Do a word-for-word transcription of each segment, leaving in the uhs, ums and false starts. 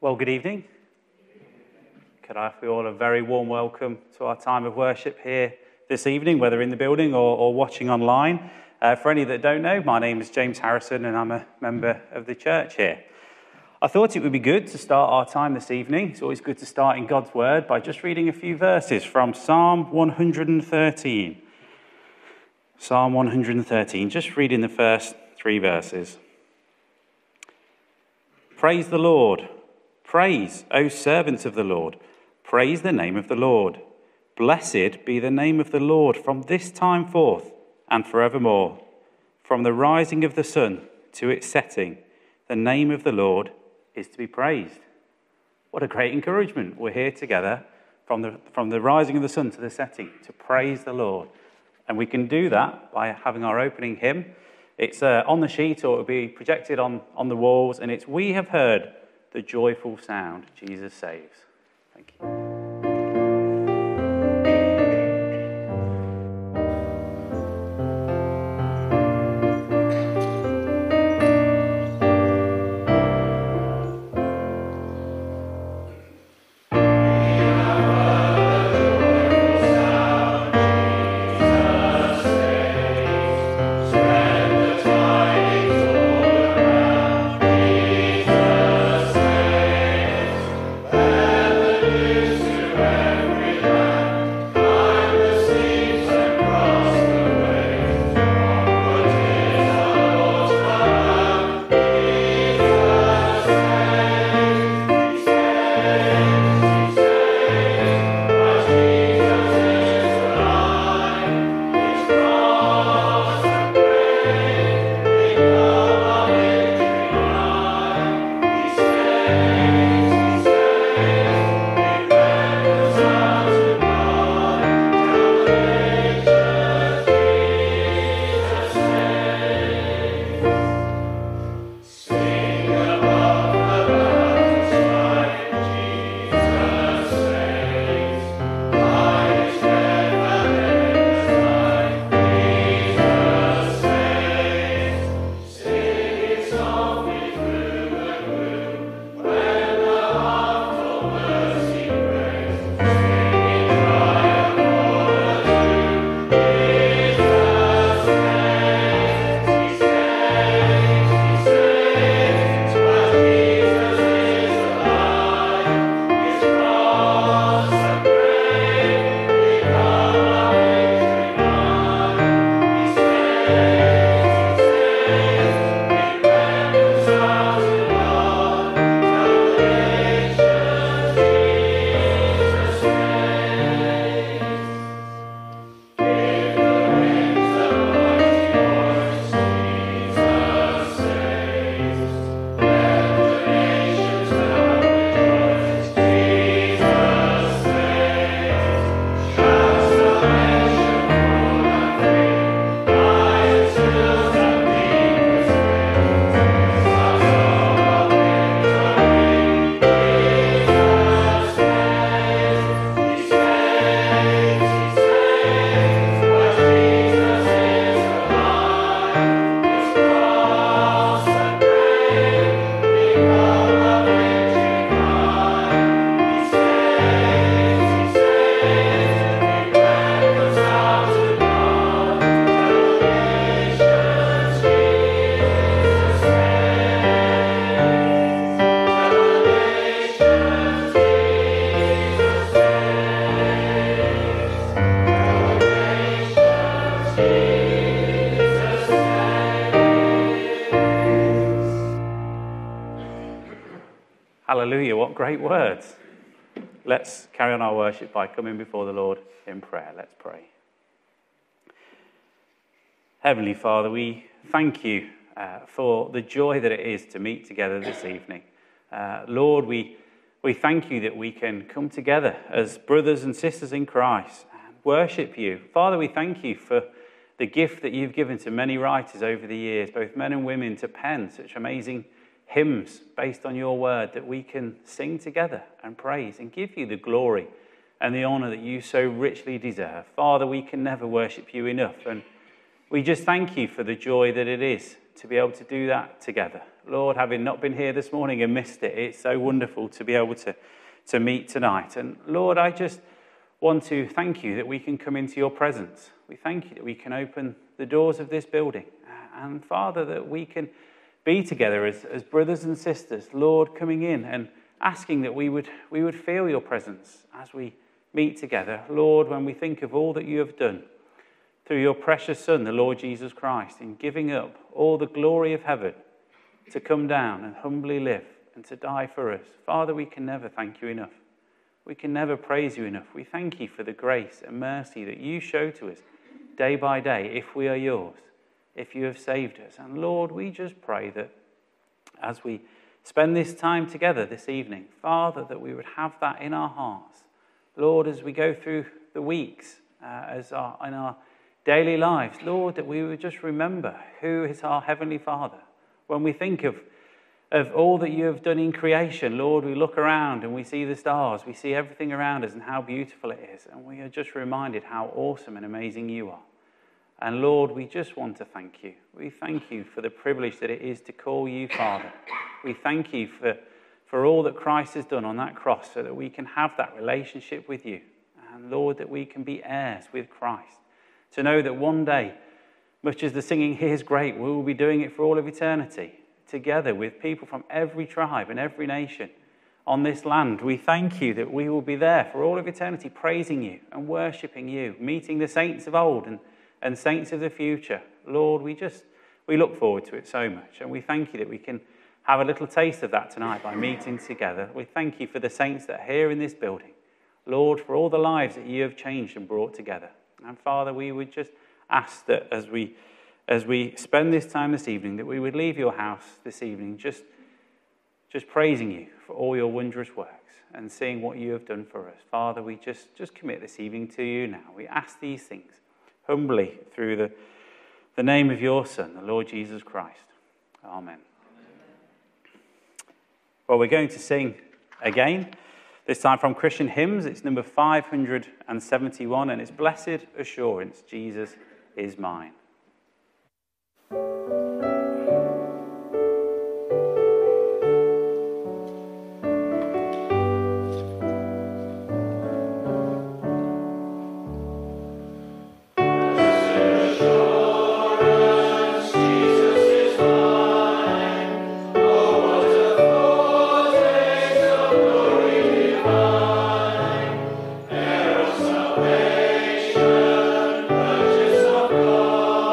Well, good evening. Could I offer you all a very warm welcome to our time of worship here this evening, whether in the building or, or watching online. Uh, for any that don't know, my name is James Harrison and I'm a member of the church here. I thought it would be good to start our time this evening. It's always good to start in God's Word by just reading a few verses from Psalm one hundred thirteen. Psalm one hundred thirteen, just reading the first three verses. Praise the Lord. Praise, O servants of the Lord. Praise the name of the Lord. Blessed be the name of the Lord from this time forth and forevermore. From the rising of the sun to its setting, the name of the Lord is to be praised. What a great encouragement. We're here together from the, from the rising of the sun to the setting to praise the Lord. And we can do that by having our opening hymn. It's uh, on the sheet, or it will be projected on, on the walls, and it's "We have heard the joyful sound, Jesus saves." Thank you. Hallelujah, what great words. Let's carry on our worship by coming before the Lord in prayer. Let's pray. Heavenly Father, we thank you uh, for the joy that it is to meet together this evening. Uh, Lord, we, we thank you that we can come together as brothers and sisters in Christ and worship you. Father, we thank you for the gift that you've given to many writers over the years, both men and women, to pen such amazing hymns based on your word that we can sing together and praise and give you the glory and the honor that you so richly deserve. Father, we can never worship you enough, and we just thank you for the joy that it is to be able to do that together. Lord, having not been here this morning and missed it, it's so wonderful to be able to, to meet tonight. And Lord, I just want to thank you that we can come into your presence. We thank you that we can open the doors of this building. And Father, that we can be together as, as brothers and sisters, Lord, coming in and asking that we would, we would feel your presence as we meet together. Lord, when we think of all that you have done through your precious Son, the Lord Jesus Christ, in giving up all the glory of heaven to come down and humbly live and to die for us. Father, we can never thank you enough. We can never praise you enough. We thank you for the grace and mercy that you show to us day by day if we are yours, if you have saved us. And Lord, we just pray that as we spend this time together this evening, Father, that we would have that in our hearts. Lord, as we go through the weeks, uh, as our, in our daily lives, Lord, that we would just remember who is our Heavenly Father. When we think of, of all that you have done in creation, Lord, we look around and we see the stars, we see everything around us and how beautiful it is, and we are just reminded how awesome and amazing you are. And Lord, we just want to thank you. We thank you for the privilege that it is to call you Father. We thank you for, for all that Christ has done on that cross so that we can have that relationship with you. And Lord, that we can be heirs with Christ. To know that one day, much as the singing here is great, we will be doing it for all of eternity, together with people from every tribe and every nation on this land. We thank you that we will be there for all of eternity, praising you and worshipping you, meeting the saints of old and, and saints of the future. Lord, we just, we look forward to it so much. And we thank you that we can have a little taste of that tonight by meeting together. We thank you for the saints that are here in this building. Lord, for all the lives that you have changed and brought together. And Father, we would just ask that as we as we spend this time this evening, that we would leave your house this evening just, just praising you for all your wondrous works and seeing what you have done for us. Father, we just, just commit this evening to you now. We ask these things humbly through the, the name of your Son, the Lord Jesus Christ. Amen. Well, we're going to sing again. This time from Christian Hymns, it's number five hundred seventy-one, and it's Blessed Assurance, Jesus is Mine. Salvation, purchase of God.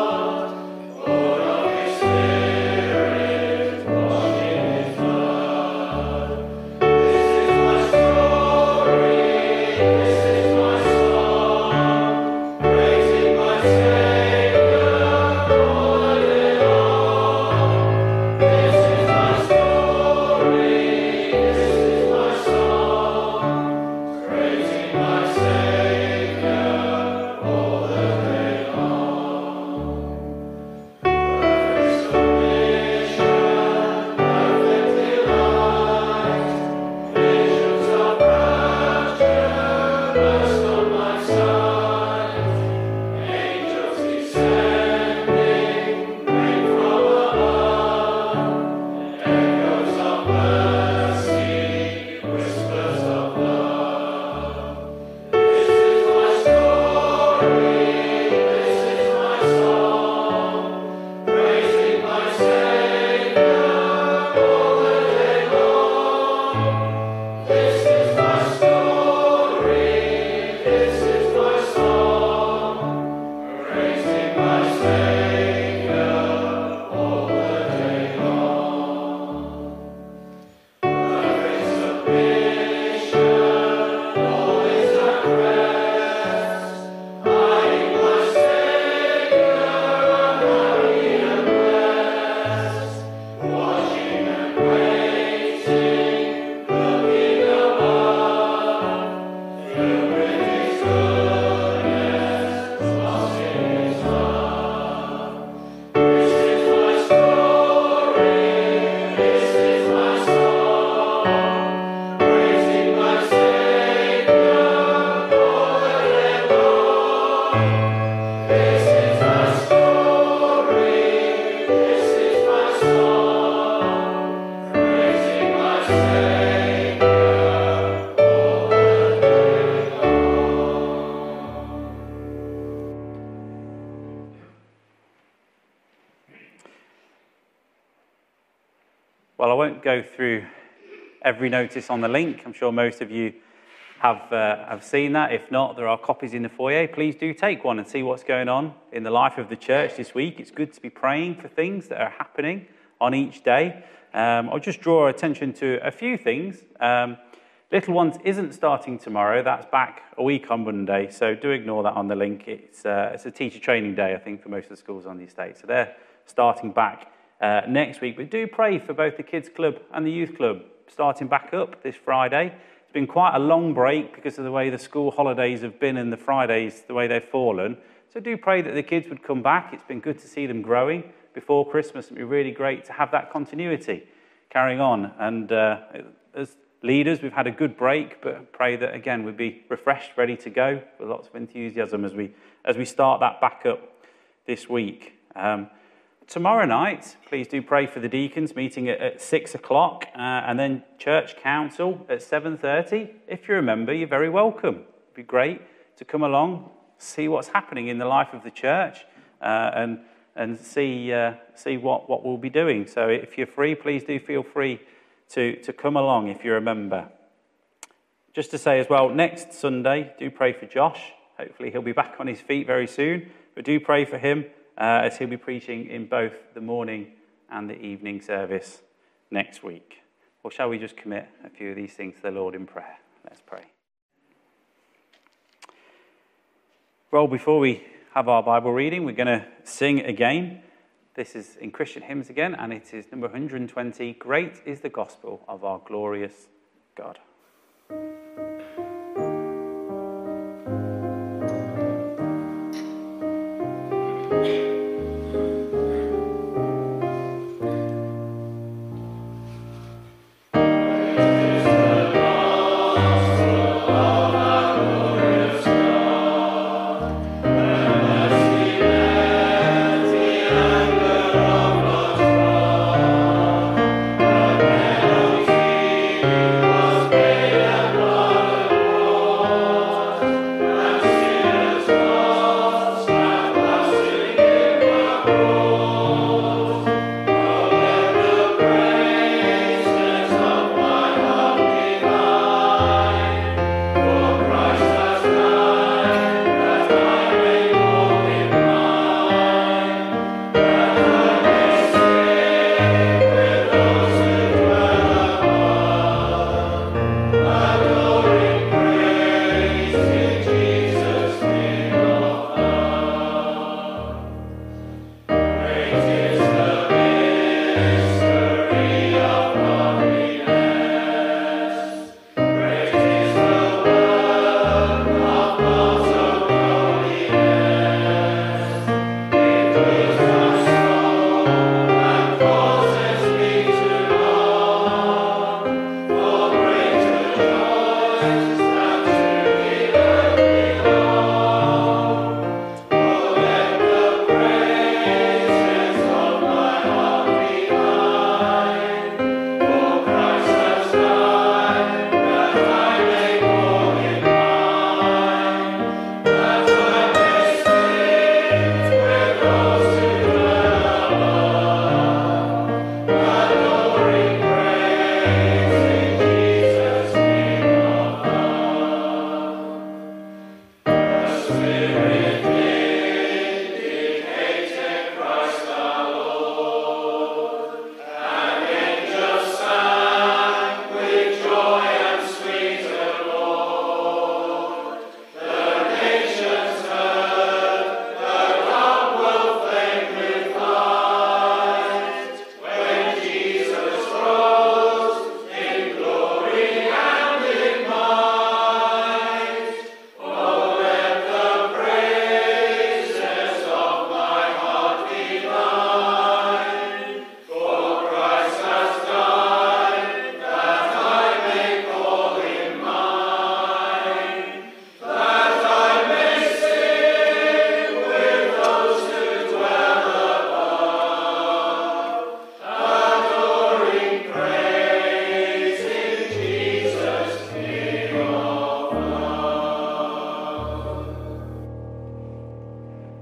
won't go through every notice on the link. I'm sure most of you have uh, have seen that. If not, there are copies in the foyer. Please do take one and see what's going on in the life of the church this week. It's good to be praying for things that are happening on each day. Um, I'll just draw attention to a few things. Um, Little Ones isn't starting tomorrow. That's back a week on Monday, so do ignore that on the link. It's, uh, it's a teacher training day, I think, for most of the schools on the estate. So they're starting back uh, next week. But do pray for both the Kids Club and the Youth Club starting back up this Friday. It's been quite a long break because of the way the school holidays have been and the Fridays, the way they've fallen. So do pray that the kids would come back. It's been good to see them growing before Christmas. It'd be really great to have that continuity carrying on. And uh, as leaders, we've had a good break, but pray that, again, we'd be refreshed, ready to go with lots of enthusiasm as we as we start that back up this week. Um, tomorrow night, please do pray for the deacons meeting at, at six o'clock, uh, and then church council at seven thirty. If you're a member, you're very welcome. It'd be great to come along, see what's happening in the life of the church, uh, and and see uh, see what, what we'll be doing. So if you're free, please do feel free to, to come along if you're a member. Just to say as well, next Sunday, do pray for Josh. Hopefully he'll be back on his feet very soon. But do pray for him uh, as he'll be preaching in both the morning and the evening service next week. Or shall we just commit a few of these things to the Lord in prayer? Let's pray. Well, before we have our Bible reading, we're going to sing again. This is in Christian Hymns again, and it is number one hundred twenty, Great is the Gospel of our Glorious God.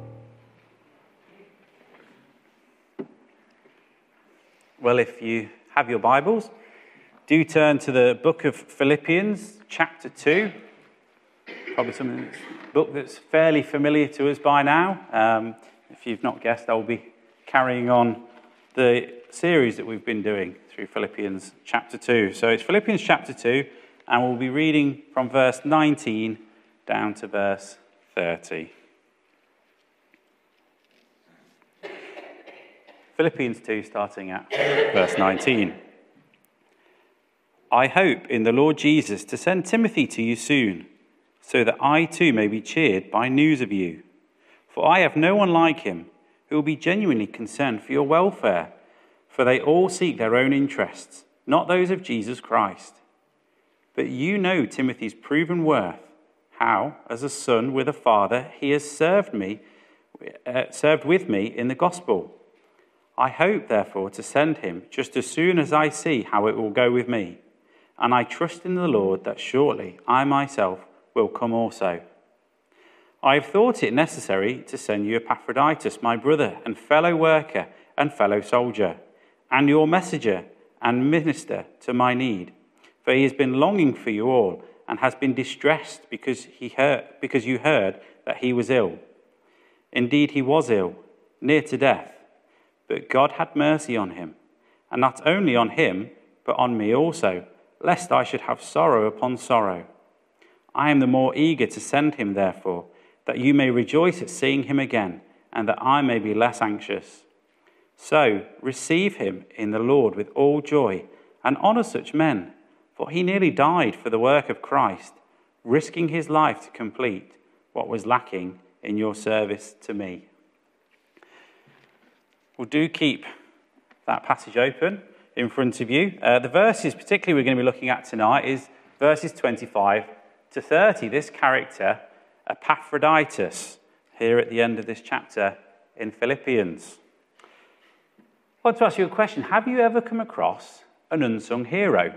Well, if you have your Bibles, do turn to the book of Philippians, chapter two. Probably something that's, book that's fairly familiar to us by now. Um, if you've not guessed, I'll be carrying on the series that we've been doing through Philippians chapter two. So it's Philippians chapter two, and we'll be reading from verse nineteen down to verse thirty. Philippians two, starting at verse nineteen. I hope in the Lord Jesus to send Timothy to you soon, so that I too may be cheered by news of you. For I have no one like him who will be genuinely concerned for your welfare, for they all seek their own interests, not those of Jesus Christ. But you know Timothy's proven worth, how, as a son with a father, he has served me, uh, served with me in the gospel. I hope, therefore, to send him just as soon as I see how it will go with me. And I trust in the Lord that shortly I myself will come also. I have thought it necessary to send you Epaphroditus, my brother and fellow worker and fellow soldier, and your messenger and minister to my need. For he has been longing for you all and has been distressed because he heard, because you heard that he was ill. Indeed, he was ill, near to death. But God had mercy on him, and not only on him, but on me also, lest I should have sorrow upon sorrow. I am the more eager to send him, therefore, that you may rejoice at seeing him again, and that I may be less anxious. So receive him in the Lord with all joy, and honour such men, for he nearly died for the work of Christ, risking his life to complete what was lacking in your service to me. Well, do keep that passage open in front of you. Uh, the verses particularly we're going to be looking at tonight is verses twenty-five to thirty. This character, Epaphroditus, here at the end of this chapter in Philippians. I want to ask you a question. Have you ever come across an unsung hero?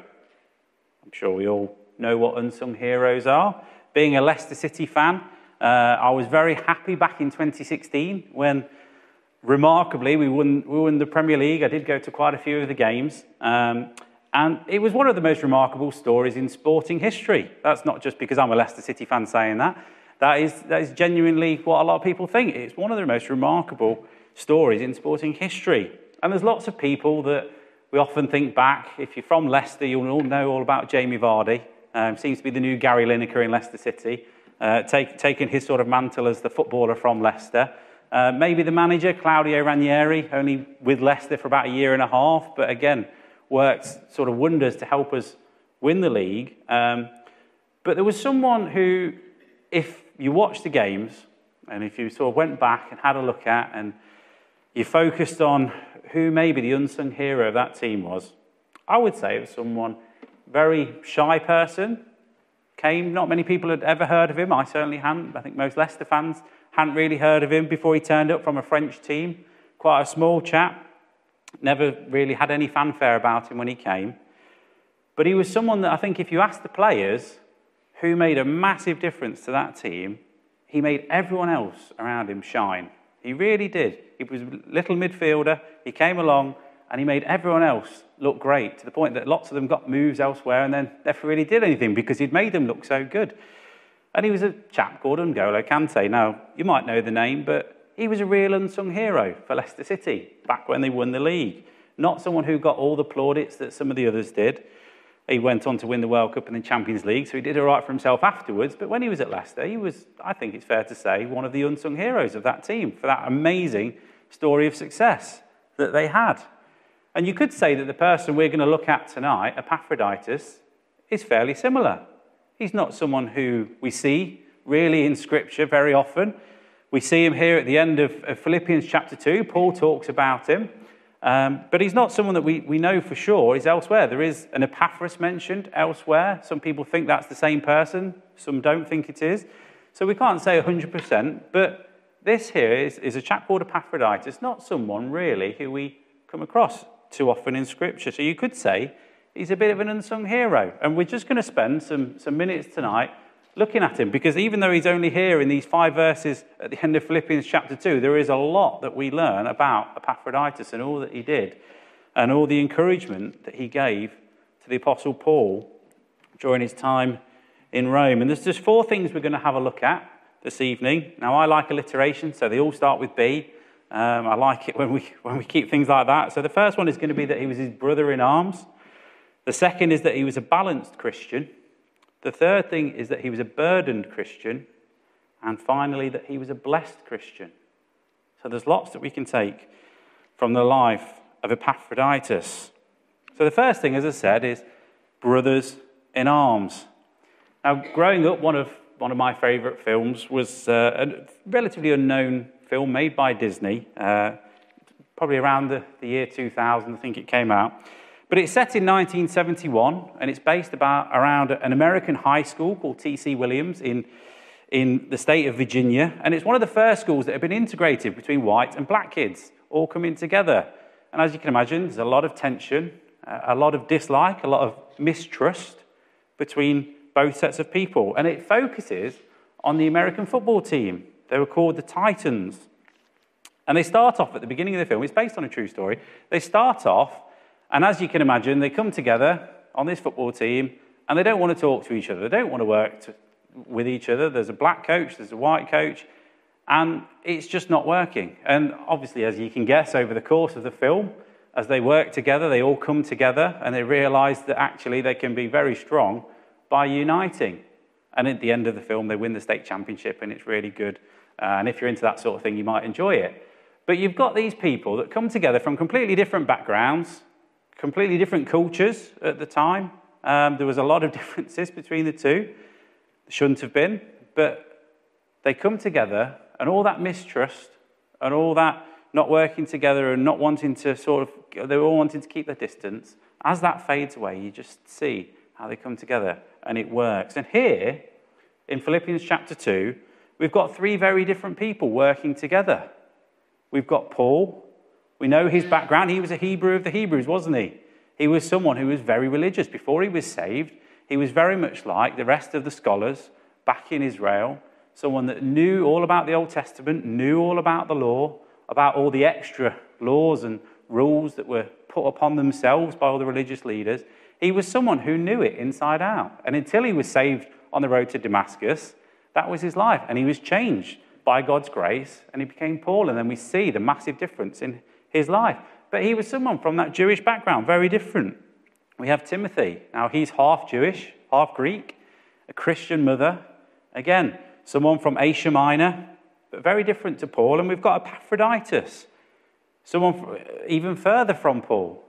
I'm sure we all know what unsung heroes are. Being a Leicester City fan, uh, I was very happy back in twenty sixteen when, remarkably, we won, we won the Premier League. I did go to quite a few of the games. Um, and it was one of the most remarkable stories in sporting history. That's not just because I'm a Leicester City fan saying that. That is, that is genuinely what a lot of people think. It's one of the most remarkable stories in sporting history. And there's lots of people that we often think back. If you're from Leicester, you'll all know all about Jamie Vardy. Um, seems to be the new Gary Lineker in Leicester City, uh, take, taking his sort of mantle as the footballer from Leicester. Uh, maybe the manager, Claudio Ranieri, only with Leicester for about a year and a half, but again, worked sort of wonders to help us win the league. Um, but there was someone who, if you watched the games, and if you sort of went back and had a look at, and you focused on who maybe the unsung hero of that team was, I would say it was someone, very shy person, came, not many people had ever heard of him, I certainly hadn't, I think most Leicester fans hadn't really heard of him before he turned up from a French team. Quite a small chap. Never really had any fanfare about him when he came. But he was someone that I think if you asked the players who made a massive difference to that team, he made everyone else around him shine. He really did. He was a little midfielder. He came along and he made everyone else look great to the point that lots of them got moves elsewhere and then never really did anything because he'd made them look so good. And he was a chap called N'Golo Kante. Now, you might know the name, but he was a real unsung hero for Leicester City back when they won the league. Not someone who got all the plaudits that some of the others did. He went on to win the World Cup and the Champions League, so he did all right for himself afterwards. But when he was at Leicester, he was, I think it's fair to say, one of the unsung heroes of that team for that amazing story of success that they had. And you could say that the person we're going to look at tonight, Epaphroditus, is fairly similar. He's not someone who we see really in Scripture very often. We see him here at the end of, of Philippians chapter two. Paul talks about him. Um, but he's not someone that we, we know for sure is elsewhere. There is an Epaphras mentioned elsewhere. Some people think that's the same person. Some don't think it is. So we can't say one hundred percent. But this here is, is a chap called Epaphroditus, not someone really who we come across too often in Scripture. So you could say he's a bit of an unsung hero. And we're just going to spend some, some minutes tonight looking at him, because even though he's only here in these five verses at the end of Philippians chapter two, there is a lot that we learn about Epaphroditus and all that he did. and all the encouragement that he gave to the Apostle Paul during his time in Rome. And there's just four things we're going to have a look at this evening. Now, I like alliteration, so they all start with B. Um, I like it when we when we keep things like that. So the first one is going to be that he was his brother in arms. The second is that he was a balanced Christian. The third thing is that he was a burdened Christian. And finally, that he was a blessed Christian. So there's lots that we can take from the life of Epaphroditus. So the first thing, as I said, is brothers in arms. Now, growing up, one of one of my favourite films was uh, a relatively unknown film made by Disney, uh, probably around the, the year two thousand, I think it came out. But it's set in nineteen seventy-one, and it's based about around an American high school called T C Williams in, in the state of Virginia. And it's one of the first schools that have been integrated between white and black kids, all coming together. And as you can imagine, there's a lot of tension, a lot of dislike, a lot of mistrust between both sets of people. And it focuses on the American football team. They were called the Titans. And they start off at the beginning of the film. It's based on a true story. They start off, and as you can imagine, they come together on this football team, and they don't want to talk to each other. They don't want to work to, with each other. There's a black coach, there's a white coach, and it's just not working. And obviously, as you can guess, over the course of the film, as they work together, they all come together, and they realise that actually they can be very strong by uniting. And at the end of the film, they win the state championship, and it's really good. Uh, and if you're into that sort of thing, you might enjoy it. But you've got these people that come together from completely different backgrounds, completely different cultures at the time. Um, there was a lot of differences between the two. There shouldn't have been. But they come together, and all that mistrust and all that not working together and not wanting to sort of, they were all wanting to keep their distance. As that fades away, you just see how they come together, and it works. And here, in Philippians chapter two, we've got three very different people working together. We've got Paul. We know his background. He was a Hebrew of the Hebrews, wasn't he? He was someone who was very religious. Before he was saved, he was very much like the rest of the scholars back in Israel, someone that knew all about the Old Testament, knew all about the law, about all the extra laws and rules that were put upon themselves by all the religious leaders. He was someone who knew it inside out. And until he was saved on the road to Damascus, that was his life. And he was changed by God's grace, and he became Paul. And then we see the massive difference in his life. But he was someone from that Jewish background, very different. We have Timothy. Now, he's half Jewish, half Greek, a Christian mother. Again, someone from Asia Minor, but very different to Paul. And we've got Epaphroditus, someone even further from Paul.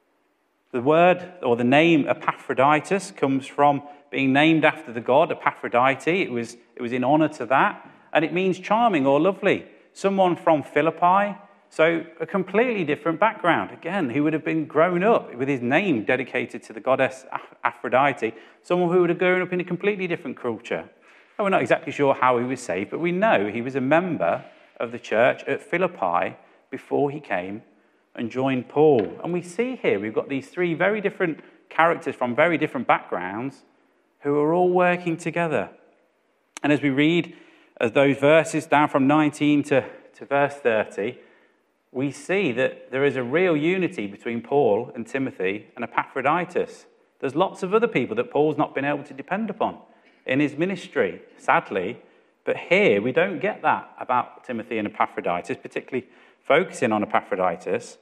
The word or the name Epaphroditus comes from being named after the god Aphrodite. It was, it was in honor to that. And it means charming or lovely. Someone from Philippi. So a completely different background. Again, he would have been grown up with his name dedicated to the goddess Aphrodite. Someone who would have grown up in a completely different culture. And we're not exactly sure how he was saved, but we know he was a member of the church at Philippi before he came and joined Paul. And we see here we've got these three very different characters from very different backgrounds who are all working together. And as we read as those verses down from nineteen to, to verse thirty, we see that there is a real unity between Paul and Timothy and Epaphroditus. There's lots of other people that Paul's not been able to depend upon in his ministry, sadly. But here we don't get that about Timothy and Epaphroditus, particularly focusing on Epaphroditus.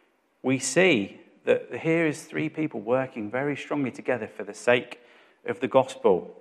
We see that here is three people working very strongly together for the sake of the gospel.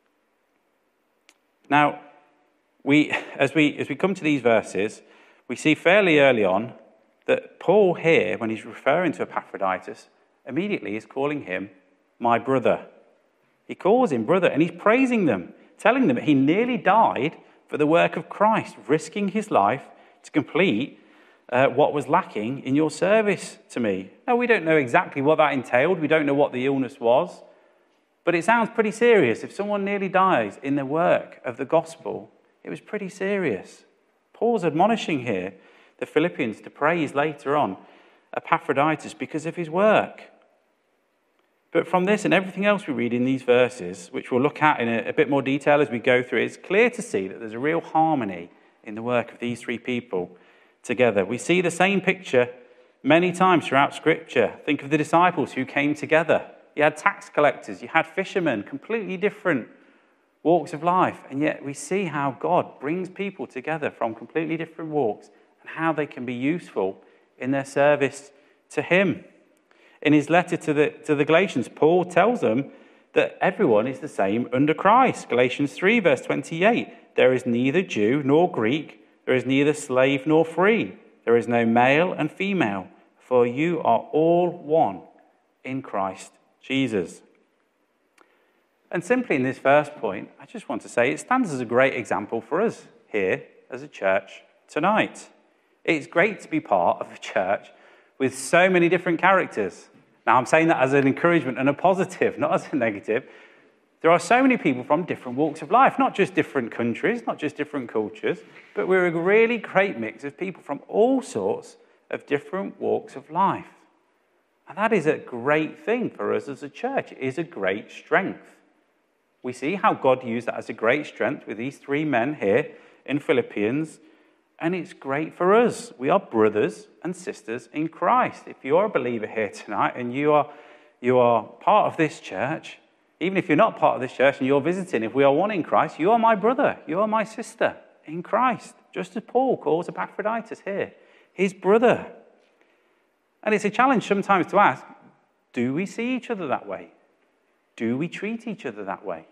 Now, we as we as we come to these verses, we see fairly early on that Paul here, when he's referring to Epaphroditus, immediately is calling him my brother. He calls him brother, and he's praising them, telling them he nearly died for the work of Christ, risking his life to complete Uh, what was lacking in your service to me. Now, we don't know exactly what that entailed. We don't know what the illness was. But it sounds pretty serious. If someone nearly dies in the work of the gospel, it was pretty serious. Paul's admonishing here the Philippians to praise later on Epaphroditus because of his work. But from this and everything else we read in these verses, which we'll look at in a, a bit more detail as we go through, it's clear to see that there's a real harmony in the work of these three people together. We see the same picture many times throughout Scripture. Think of the disciples who came together. You had tax collectors, you had fishermen, completely different walks of life. And yet we see how God brings people together from completely different walks and how they can be useful in their service to him. In his letter to the, to the Galatians, Paul tells them that everyone is the same under Christ. Galatians three, verse twenty-eight, there is neither Jew nor Greek, there is neither slave nor free, there is no male and female, for you are all one in Christ Jesus. And simply in this first point, I just want to say it stands as a great example for us here as a church tonight. It's great to be part of a church with so many different characters. Now, I'm saying that as an encouragement and a positive, not as a negative. There are so many people from different walks of life, not just different countries, not just different cultures, but we're a really great mix of people from all sorts of different walks of life. And that is a great thing for us as a church. It is a great strength. We see how God used that as a great strength with these three men here in Philippians, and it's great for us. We are brothers and sisters in Christ. If you're a believer here tonight and you are, you are part of this church, even if you're not part of this church and you're visiting, if we are one in Christ, you are my brother, you are my sister in Christ. Just as Paul calls Epaphroditus here, his brother. And it's a challenge sometimes to ask, do we see each other that way? Do we treat each other that way?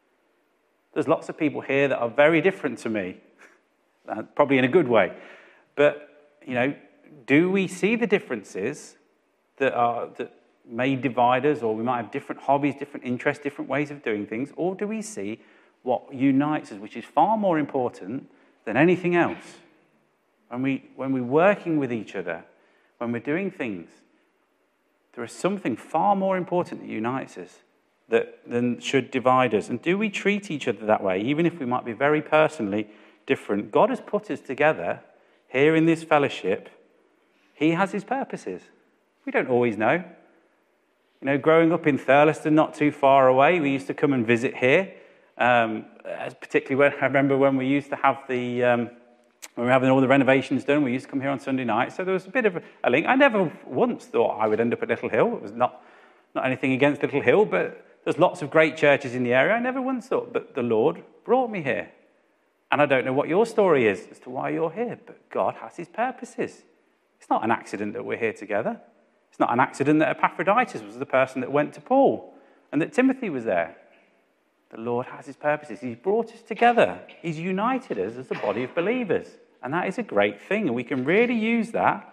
There's lots of people here that are very different to me, probably in a good way. But, you know, do we see the differences that are that may divide us, or we might have different hobbies, different interests, different ways of doing things, or do we see what unites us, which is far more important than anything else? When, we, when we're working with each other, when we're doing things, there is something far more important that unites us that than should divide us. And do we treat each other that way, even if we might be very personally different? God has put us together here in this fellowship. He has his purposes. We don't always know. You know, growing up in Thurleston, not too far away, we used to come and visit here. Um, particularly when I remember when we used to have the, um, when we were having all the renovations done, we used to come here on Sunday night. So there was a bit of a link. I never once thought I would end up at Little Hill. It was not, not anything against Little Hill, but there's lots of great churches in the area. I never once thought, but the Lord brought me here. And I don't know what your story is as to why you're here, but God has his purposes. It's not an accident that we're here together. It's not an accident that Epaphroditus was the person that went to Paul and that Timothy was there. The Lord has his purposes. He's brought us together. He's united us as a body of believers. And that is a great thing. And we can really use that,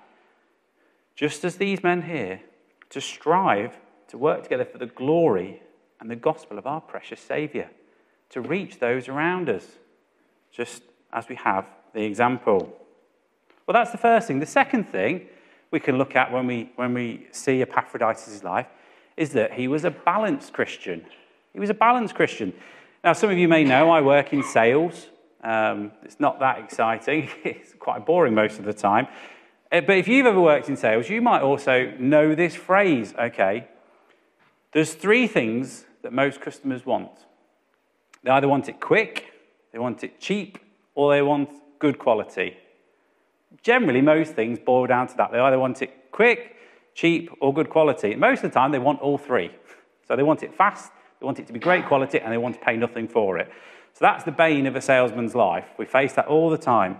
just as these men here, to strive to work together for the glory and the gospel of our precious Saviour, to reach those around us, just as we have the example. Well, that's the first thing. The second thing we can look at when we when we see Epaphroditus' life is that he was a balanced Christian. He was a balanced Christian. Now, some of you may know I work in sales. Um, it's not that exciting. It's quite boring most of the time. But if you've ever worked in sales, you might also know this phrase, okay? There's three things that most customers want. They either want it quick, they want it cheap, or they want good quality. Generally, most things boil down to that. They either want it quick, cheap, or good quality. Most of the time, they want all three. So they want it fast, they want it to be great quality, and they want to pay nothing for it. So that's the bane of a salesman's life. We face that all the time.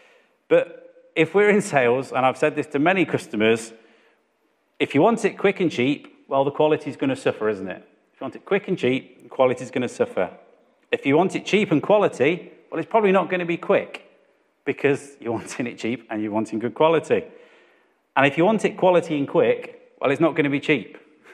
But if we're in sales, and I've said this to many customers, if you want it quick and cheap, well, the quality is going to suffer, isn't it? If you want it quick and cheap, the quality is going to suffer. If you want it cheap and quality, well, it's probably not going to be quick because you're wanting it cheap and you're wanting good quality. And if you want it quality and quick, well, it's not going to be cheap.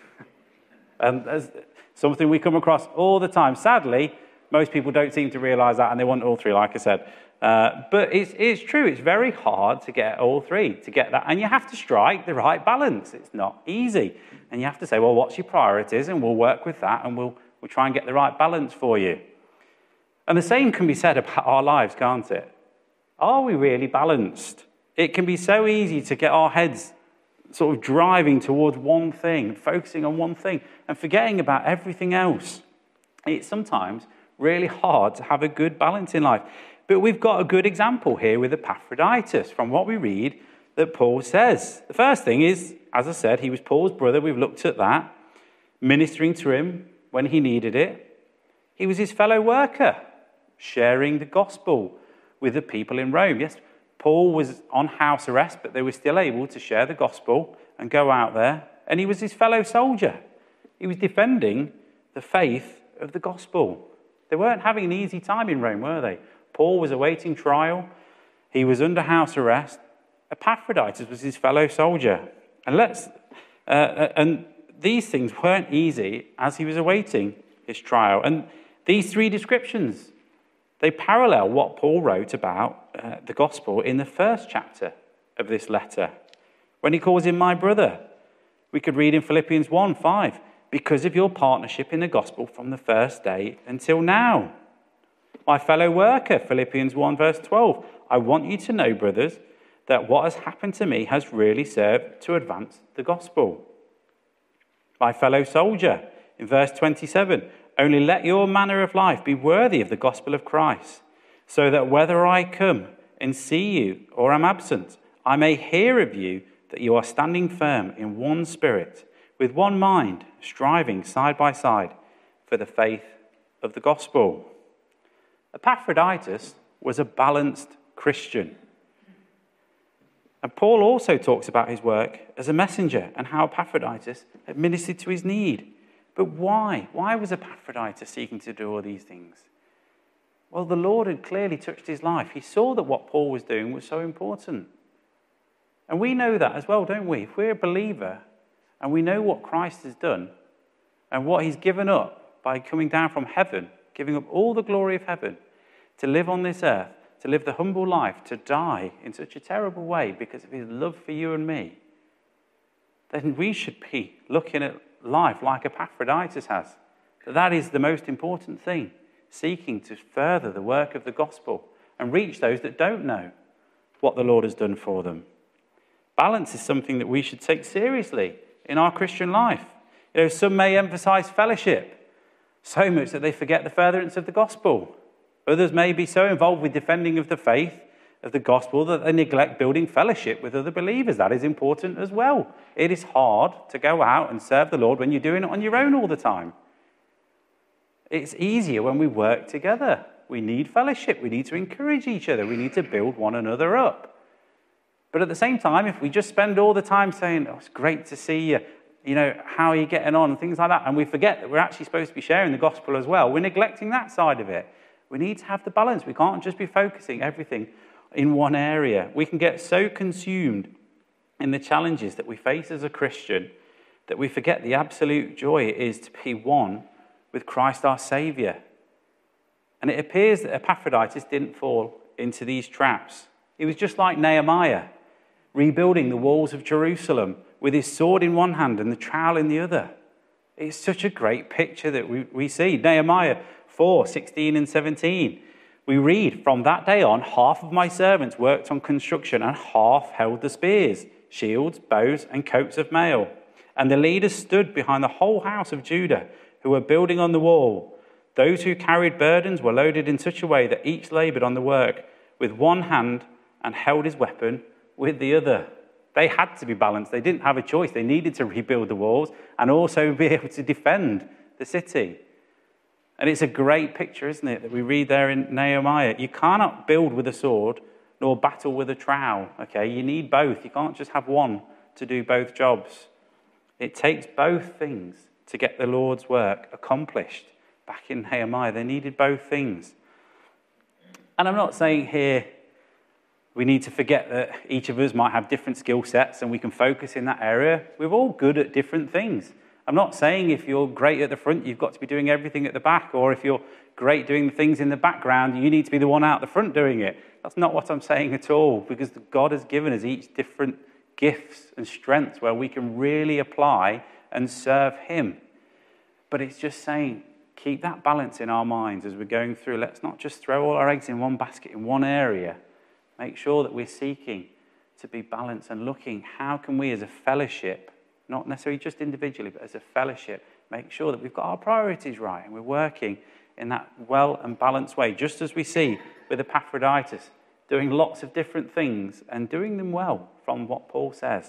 And that's something we come across all the time. Sadly, most people don't seem to realise that, and they want all three, like I said. Uh, but it's, it's true. It's very hard to get all three, to get that. And you have to strike the right balance. It's not easy. And you have to say, well, what's your priorities? And we'll work with that, and we'll, we'll try and get the right balance for you. And the same can be said about our lives, can't it? Are we really balanced? It can be so easy to get our heads sort of driving towards one thing, focusing on one thing, and forgetting about everything else. It's sometimes really hard to have a good balance in life. But we've got a good example here with Epaphroditus. From what we read, that Paul says. The first thing is, as I said, he was Paul's brother. We've looked at that. Ministering to him when he needed it. He was his fellow worker, sharing the gospel with the people in Rome. Yes, Paul was on house arrest, but they were still able to share the gospel and go out there. And he was his fellow soldier. He was defending the faith of the gospel. They weren't having an easy time in Rome, were they? Paul was awaiting trial. He was under house arrest. Epaphroditus was his fellow soldier. And let's uh, and these things weren't easy as he was awaiting his trial. And these three descriptions, they parallel what Paul wrote about uh, the gospel in the first chapter of this letter. When he calls him my brother, we could read in Philippians one five, because of your partnership in the gospel from the first day until now. My fellow worker, Philippians one verse twelve, I want you to know, brothers, that what has happened to me has really served to advance the gospel. My fellow soldier, in verse twenty-seven, only let your manner of life be worthy of the gospel of Christ, so that whether I come and see you or am absent, I may hear of you that you are standing firm in one spirit, with one mind, striving side by side for the faith of the gospel. Epaphroditus was a balanced Christian. And Paul also talks about his work as a messenger and how Epaphroditus had ministered to his need. But why? Why was Epaphroditus seeking to do all these things? Well, the Lord had clearly touched his life. He saw that what Paul was doing was so important. And we know that as well, don't we? If we're a believer and we know what Christ has done and what he's given up by coming down from heaven, giving up all the glory of heaven to live on this earth, to live the humble life, to die in such a terrible way because of his love for you and me, then we should be looking at life like Epaphroditus has. That that is the most important thing, seeking to further the work of the gospel and reach those that don't know what the Lord has done for them. Balance is something that we should take seriously in our Christian life. You know, some may emphasize fellowship so much that they forget the furtherance of the gospel. Others may be so involved with defending of the faith of the gospel that they neglect building fellowship with other believers. That is important as well. It is hard to go out and serve the Lord when you're doing it on your own all the time. It's easier when we work together. We need fellowship. We need to encourage each other. We need to build one another up. But at the same time, if we just spend all the time saying, oh, it's great to see you, you know, how are you getting on, and things like that, and we forget that we're actually supposed to be sharing the gospel as well, we're neglecting that side of it. We need to have the balance. We can't just be focusing everything in one area. We can get so consumed in the challenges that we face as a Christian that we forget the absolute joy it is to be one with Christ our Saviour. And it appears that Epaphroditus didn't fall into these traps. He was just like Nehemiah, rebuilding the walls of Jerusalem with his sword in one hand and the trowel in the other. It's such a great picture that we, we see. Nehemiah four, sixteen and seventeen. We read, from that day on, half of my servants worked on construction and half held the spears, shields, bows, and coats of mail. And the leaders stood behind the whole house of Judah, who were building on the wall. Those who carried burdens were loaded in such a way that each labored on the work with one hand and held his weapon with the other. They had to be balanced. They didn't have a choice. They needed to rebuild the walls and also be able to defend the city. And it's a great picture, isn't it, that we read there in Nehemiah. You cannot build with a sword nor battle with a trowel, okay? You need both. You can't just have one to do both jobs. It takes both things to get the Lord's work accomplished. Back in Nehemiah, they needed both things. And I'm not saying here we need to forget that each of us might have different skill sets and we can focus in that area. We're all good at different things. I'm not saying if you're great at the front, you've got to be doing everything at the back, or if you're great doing things in the background, you need to be the one out the front doing it. That's not what I'm saying at all, because God has given us each different gifts and strengths where we can really apply and serve him. But it's just saying, keep that balance in our minds as we're going through. Let's not just throw all our eggs in one basket in one area. Make sure that we're seeking to be balanced and looking, how can we as a fellowship, not necessarily just individually, but as a fellowship, make sure that we've got our priorities right and we're working in that well and balanced way, just as we see with Epaphroditus doing lots of different things and doing them well, from what Paul says.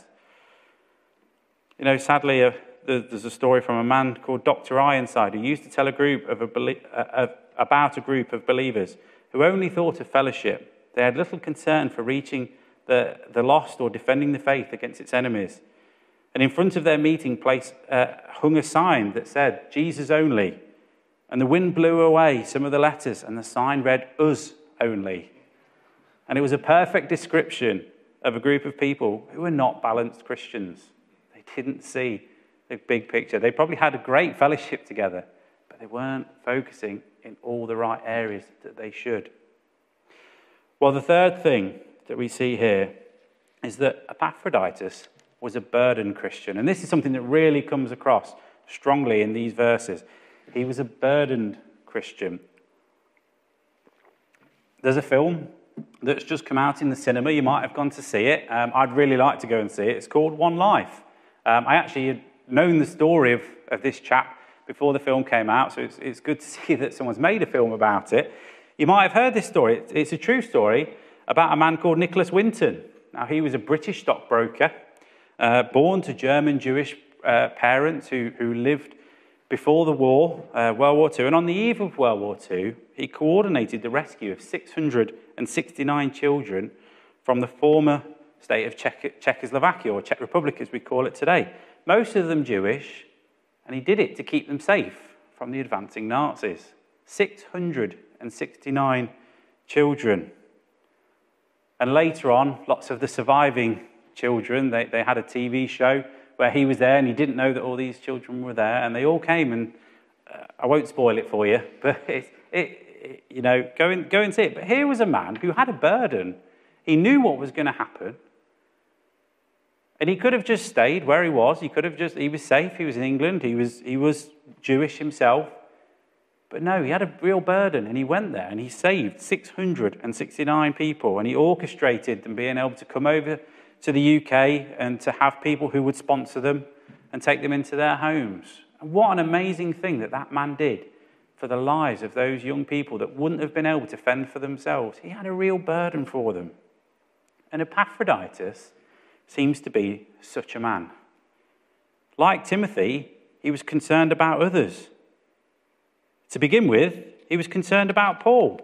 You know, sadly, uh, there's a story from a man called Doctor Ironside who used to tell a group of a belie- uh, about a group of believers who only thought of fellowship. They had little concern for reaching the, the lost or defending the faith against its enemies. And in front of their meeting place uh, hung a sign that said, Jesus only. And the wind blew away some of the letters, and the sign read, us only. And it was a perfect description of a group of people who were not balanced Christians. They didn't see the big picture. They probably had a great fellowship together, but they weren't focusing in all the right areas that they should. Well, the third thing that we see here is that Epaphroditus was a burdened Christian. And this is something that really comes across strongly in these verses. He was a burdened Christian. There's a film that's just come out in the cinema. You might have gone to see it. Um, I'd really like to go and see it. It's called One Life. Um, I actually had known the story of, of this chap before the film came out, so it's, it's good to see that someone's made a film about it. You might have heard this story. It's, it's a true story about a man called Nicholas Winton. Now, he was a British stockbroker, uh, born to German Jewish uh, parents who, who lived before the war, uh, World War Two, and on the eve of World War Two, he coordinated the rescue of six hundred sixty-nine children from the former state of Czech- Czechoslovakia, or Czech Republic as we call it today. Most of them Jewish, and he did it to keep them safe from the advancing Nazis. six hundred sixty-nine children. And later on, lots of the surviving children, they, they had a T V show where he was there and he didn't know that all these children were there, and they all came, and uh, I won't spoil it for you, but it, it, it, you know, go and, go and see it. But here was a man who had a burden. He knew what was going to happen, and he could have just stayed where he was. He could have just, he was safe, he was in England, he was, he was Jewish himself. But no, he had a real burden, and he went there, and he saved six hundred sixty-nine people, and he orchestrated them being able to come over to the U K and to have people who would sponsor them and take them into their homes. And what an amazing thing that that man did for the lives of those young people that wouldn't have been able to fend for themselves. He had a real burden for them. And Epaphroditus seems to be such a man. Like Timothy, he was concerned about others. To begin with, he was concerned about Paul.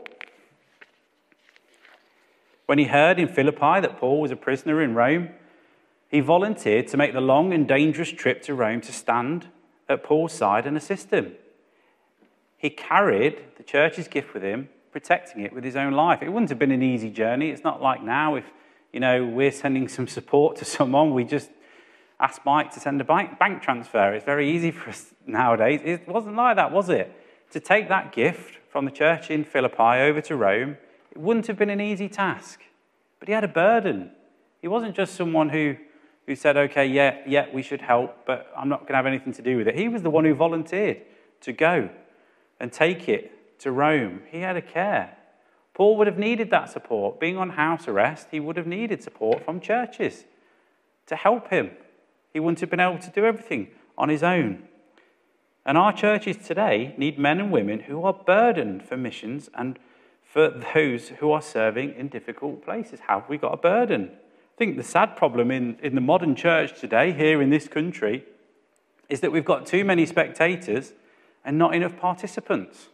When he heard in Philippi that Paul was a prisoner in Rome, he volunteered to make the long and dangerous trip to Rome to stand at Paul's side and assist him. He carried the church's gift with him, protecting it with his own life. It wouldn't have been an easy journey. It's not like now if, you know, we're sending some support to someone, we just ask Mike to send a bank, bank transfer. It's very easy for us nowadays. It wasn't like that, was it? To take that gift from the church in Philippi over to Rome, it wouldn't have been an easy task. But he had a burden. He wasn't just someone who, who said, okay, yeah, yeah, we should help, but I'm not going to have anything to do with it. He was the one who volunteered to go and take it to Rome. He had a care. Paul would have needed that support. Being on house arrest, he would have needed support from churches to help him. He wouldn't have been able to do everything on his own. And our churches today need men and women who are burdened for missions and for those who are serving in difficult places. Have we got a burden? I think the sad problem in, in the modern church today, here in this country, is that we've got too many spectators and not enough participants.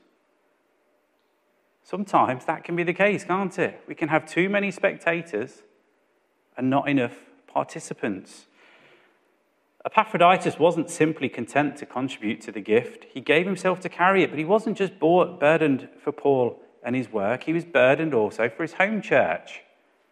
Sometimes that can be the case, can't it? We can have too many spectators and not enough participants. Epaphroditus wasn't simply content to contribute to the gift. He gave himself to carry it, but he wasn't just burdened for Paul and his work. He was burdened also for his home church.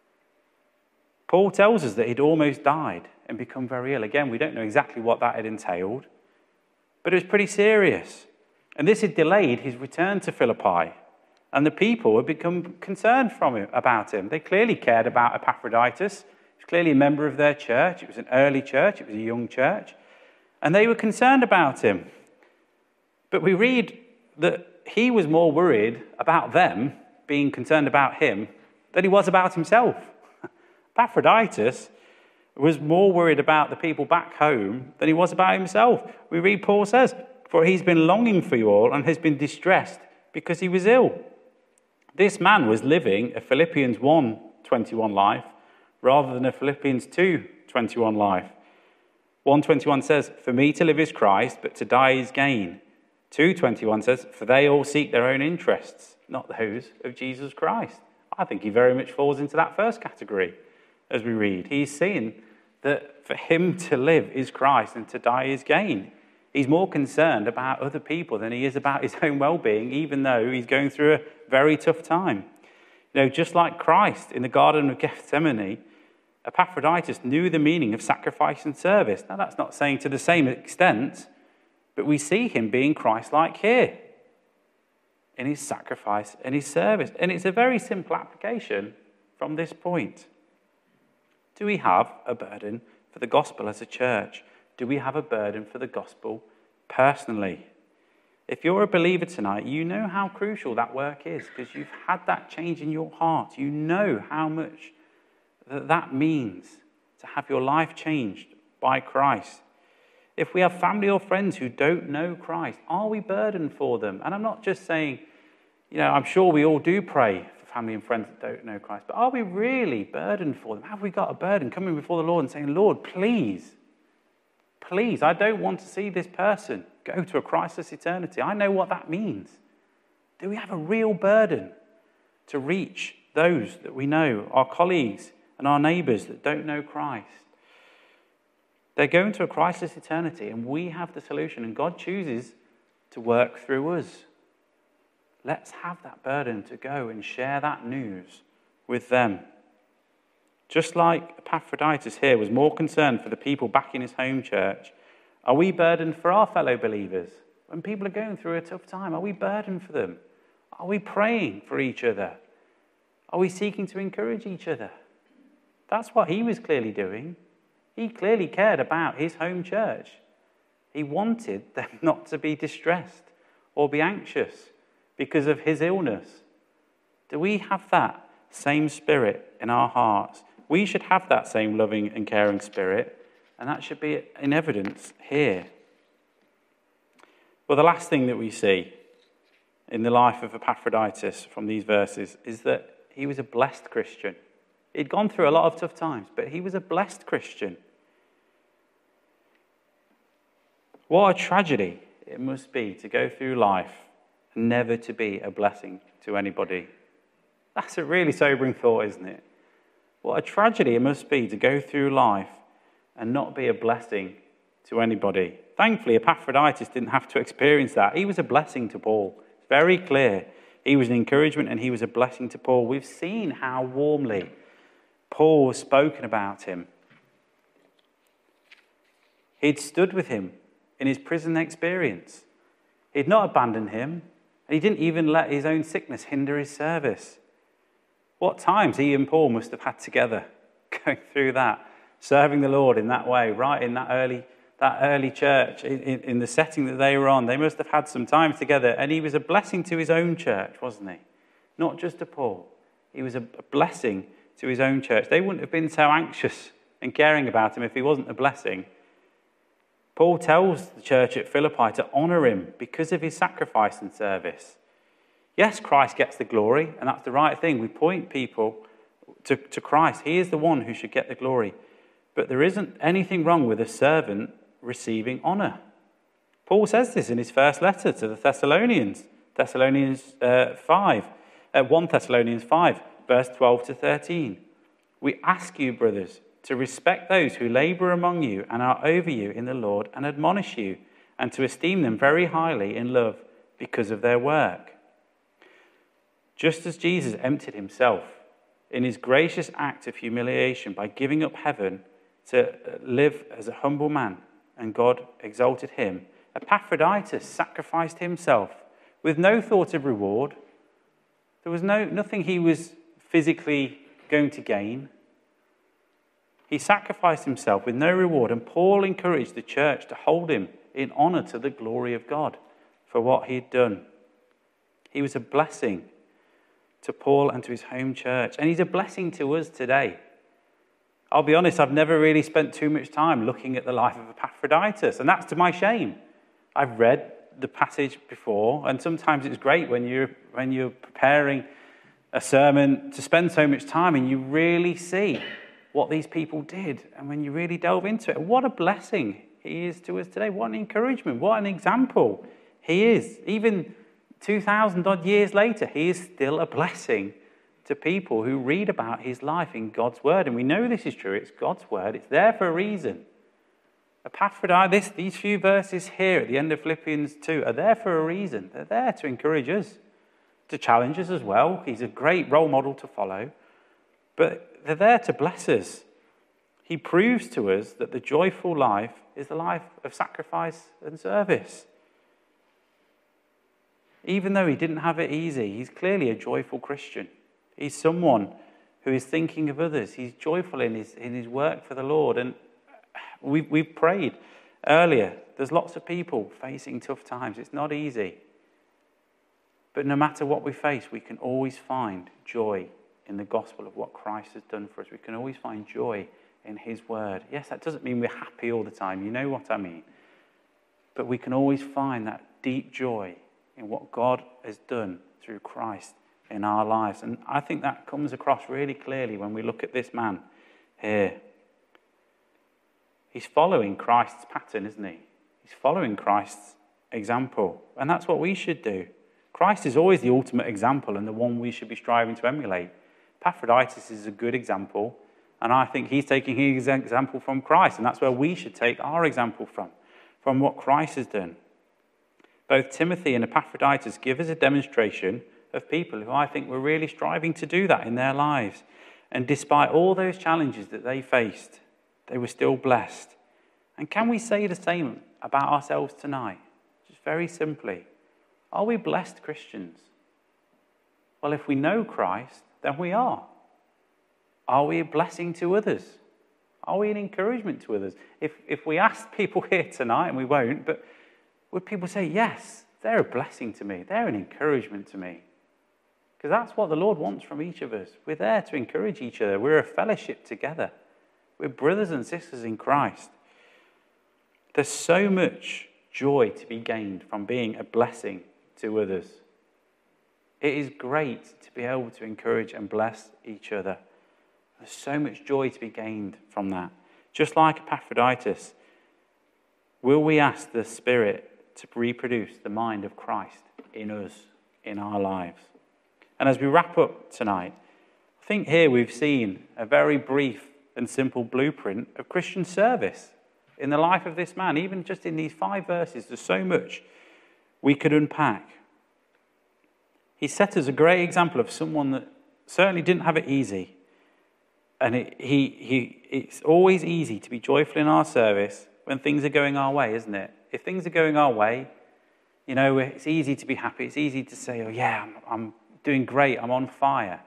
Paul tells us that he'd almost died and become very ill. Again, we don't know exactly what that had entailed, but it was pretty serious. And this had delayed his return to Philippi, and the people had become concerned from him, about him. They clearly cared about Epaphroditus. He was clearly a member of their church. It was an early church. It was a young church. And they were concerned about him. But we read that he was more worried about them being concerned about him than he was about himself. Epaphroditus was more worried about the people back home than he was about himself. We read Paul says, "For he's been longing for you all and has been distressed because he was ill." This man was living a Philippians one twenty-one life rather than a Philippians two twenty-one life. one twenty-one says, "For me to live is Christ, but to die is gain." two twenty-one says, "For they all seek their own interests, not those of Jesus Christ." I think he very much falls into that first category as we read. He's seeing that for him to live is Christ and to die is gain. He's more concerned about other people than he is about his own well-being, even though he's going through a very tough time. You know, just like Christ in the Garden of Gethsemane, Epaphroditus knew the meaning of sacrifice and service. Now, that's not saying to the same extent, but we see him being Christ-like here in his sacrifice and his service. And it's a very simple application from this point. Do we have a burden for the gospel as a church? Do we have a burden for the gospel personally? If you're a believer tonight, you know how crucial that work is because you've had that change in your heart. You know how much that, that means to have your life changed by Christ. If we have family or friends who don't know Christ, are we burdened for them? And I'm not just saying, you know, I'm sure we all do pray for family and friends that don't know Christ, but are we really burdened for them? Have we got a burden coming before the Lord and saying, "Lord, please, please, I don't want to see this person go to a Christless eternity. I know what that means." Do we have a real burden to reach those that we know, our colleagues and our neighbours that don't know Christ? They're going to a Christless eternity, and we have the solution, and God chooses to work through us. Let's have that burden to go and share that news with them. Just like Epaphroditus here was more concerned for the people back in his home church, are we burdened for our fellow believers? When people are going through a tough time, are we burdened for them? Are we praying for each other? Are we seeking to encourage each other? That's what he was clearly doing. He clearly cared about his home church. He wanted them not to be distressed or be anxious because of his illness. Do we have that same spirit in our hearts? We should have that same loving and caring spirit, and that should be in evidence here. Well, the last thing that we see in the life of Epaphroditus from these verses is that he was a blessed Christian. He'd gone through a lot of tough times, but he was a blessed Christian. What a tragedy it must be to go through life and never to be a blessing to anybody. That's a really sobering thought, isn't it? What a tragedy it must be to go through life and not be a blessing to anybody. Thankfully, Epaphroditus didn't have to experience that. He was a blessing to Paul. It's very clear. He was an encouragement and he was a blessing to Paul. We've seen how warmly Paul was spoken about him. He'd stood with him in his prison experience. He'd not abandoned him, and he didn't even let his own sickness hinder his service. What times he and Paul must have had together going through that, serving the Lord in that way, right in that early that early church, in, in, in the setting that they were on. They must have had some time together, and he was a blessing to his own church, wasn't he? Not just to Paul. He was a, a blessing to his own church. They wouldn't have been so anxious and caring about him if he wasn't a blessing. Paul tells the church at Philippi to honour him because of his sacrifice and service. Yes, Christ gets the glory, and that's the right thing. We point people to, to Christ. He is the one who should get the glory. But there isn't anything wrong with a servant receiving honour. Paul says this in his first letter to the Thessalonians, Thessalonians uh, five, uh, First Thessalonians five, verse twelve to thirteen. We ask you, brothers, to respect those who labour among you and are over you in the Lord and admonish you, and to esteem them very highly in love because of their work. Just as Jesus emptied himself in his gracious act of humiliation by giving up heaven to live as a humble man, and God exalted him, Epaphroditus sacrificed himself with no thought of reward. There was no nothing he was physically going to gain. He sacrificed himself with no reward, and Paul encouraged the church to hold him in honour to the glory of God for what he'd done. He was a blessing to Paul and to his home church, and he's a blessing to us today. I'll be honest, I've never really spent too much time looking at the life of Epaphroditus, and that's to my shame. I've read the passage before, and sometimes it's great when you're when you're preparing a sermon to spend so much time and you really see what these people did. And when you really delve into it, what a blessing he is to us today. What an encouragement. What an example he is. Even two thousand odd years later, he is still a blessing to people who read about his life in God's word. And we know this is true. It's God's word. It's there for a reason. Epaphroditus, these few verses here at the end of Philippians two are there for a reason. They're there to encourage us, to challenge us as well. He's a great role model to follow. But they're there to bless us. He proves to us that the joyful life is the life of sacrifice and service. Even though he didn't have it easy, he's clearly a joyful Christian. He's someone who is thinking of others. He's joyful in his, in his work for the Lord. And we've, we've prayed earlier. There's lots of people facing tough times. It's not easy. But no matter what we face, we can always find joy in the gospel of what Christ has done for us. We can always find joy in his word. Yes, that doesn't mean we're happy all the time. You know what I mean. But we can always find that deep joy in what God has done through Christ in our lives. And I think that comes across really clearly when we look at this man here. He's following Christ's pattern, isn't he? He's following Christ's example. And that's what we should do. Christ is always the ultimate example and the one we should be striving to emulate. Epaphroditus is a good example, and I think he's taking his example from Christ, and that's where we should take our example from, from what Christ has done. Both Timothy and Epaphroditus give us a demonstration of people who I think were really striving to do that in their lives. And despite all those challenges that they faced, they were still blessed. And can we say the same about ourselves tonight? Just very simply, are we blessed Christians? Well, if we know Christ, then we are. Are we a blessing to others? Are we an encouragement to others? If, if we ask people here tonight, and we won't, but would people say, yes, they're a blessing to me. They're an encouragement to me. Because that's what the Lord wants from each of us. We're there to encourage each other. We're a fellowship together. We're brothers and sisters in Christ. There's so much joy to be gained from being a blessing to others. It is great to be able to encourage and bless each other. There's so much joy to be gained from that. Just like Epaphroditus, will we ask the Spirit to reproduce the mind of Christ in us, in our lives? And as we wrap up tonight, I think here we've seen a very brief and simple blueprint of Christian service in the life of this man. Even just in these five verses, there's so much we could unpack. He set us a great example of someone that certainly didn't have it easy. And it, he, he, it's always easy to be joyful in our service when things are going our way, isn't it? If things are going our way, you know, it's easy to be happy. It's easy to say, oh yeah, I'm, I'm doing great, I'm on fire.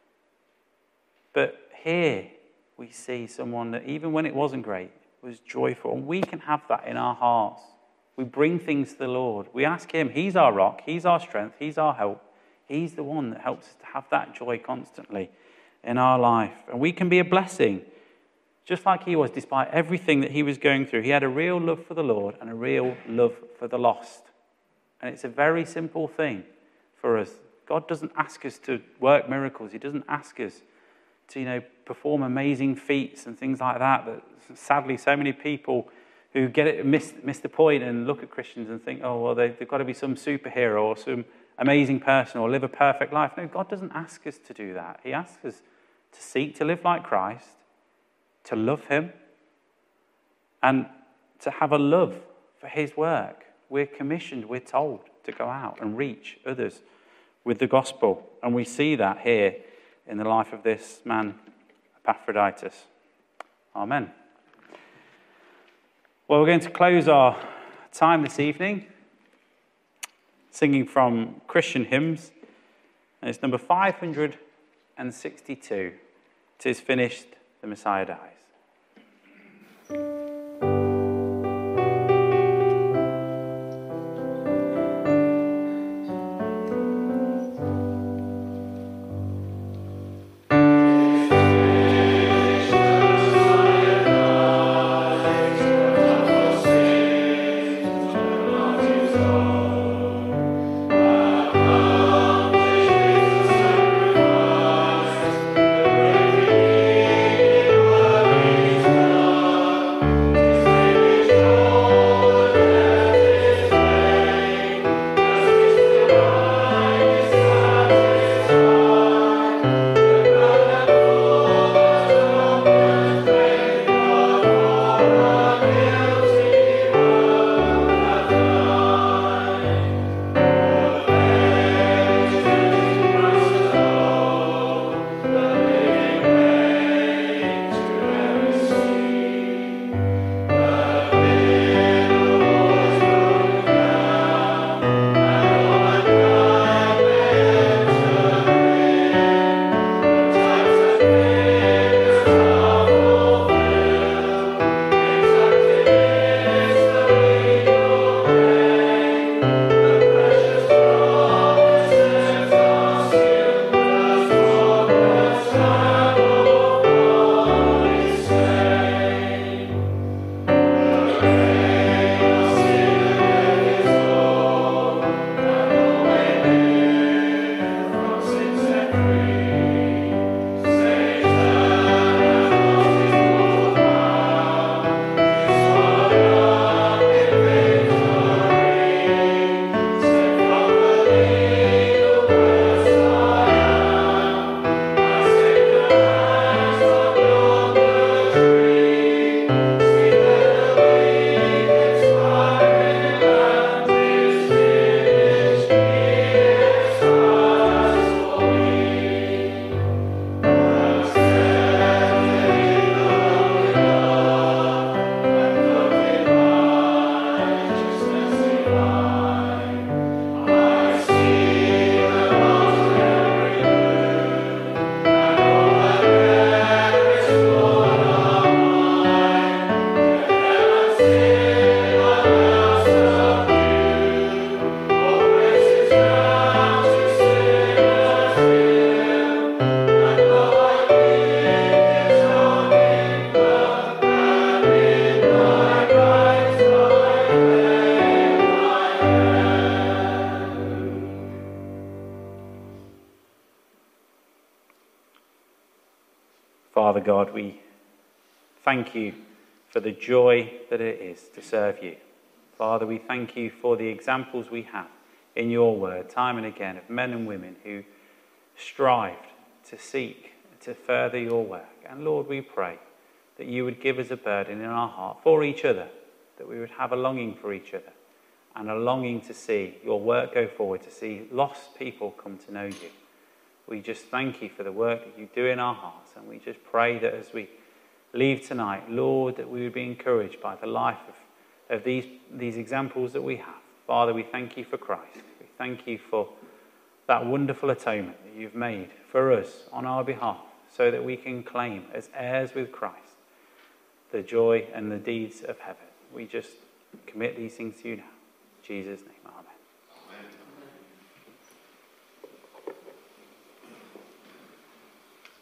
But here we see someone that even when it wasn't great, was joyful. And we can have that in our hearts. We bring things to the Lord. We ask him, he's our rock, he's our strength, he's our help. He's the one that helps us to have that joy constantly in our life. And we can be a blessing, just like he was, despite everything that he was going through. He had a real love for the Lord and a real love for the lost. And it's a very simple thing for us. God doesn't ask us to work miracles. He doesn't ask us to, you know, perform amazing feats and things like that. But sadly, so many people who get it, miss, miss the point and look at Christians and think, oh, well, they, they've got to be some superhero or some amazing person or live a perfect life. No, God doesn't ask us to do that. He asks us to seek to live like Christ, to love him, and to have a love for his work. We're commissioned, we're told to go out and reach others with the gospel. And we see that here in the life of this man, Epaphroditus. Amen. Well, we're going to close our time this evening singing from Christian hymns. And it's number five hundred sixty-two. "'Tis finished, the Messiah dies." Oh Father God, we thank you for the joy that it is to serve you. Father, we thank you for the examples we have in your word, time and again, of men and women who strived to seek to further your work. And Lord, we pray that you would give us a burden in our heart for each other, that we would have a longing for each other and a longing to see your work go forward, to see lost people come to know you. We just thank you for the work that you do in our hearts, and we just pray that as we leave tonight, Lord, that we would be encouraged by the life of, of these, these examples that we have. Father, we thank you for Christ. We thank you for that wonderful atonement that you've made for us on our behalf, so that we can claim as heirs with Christ the joy and the deeds of heaven. We just commit these things to you now. In Jesus' name, amen.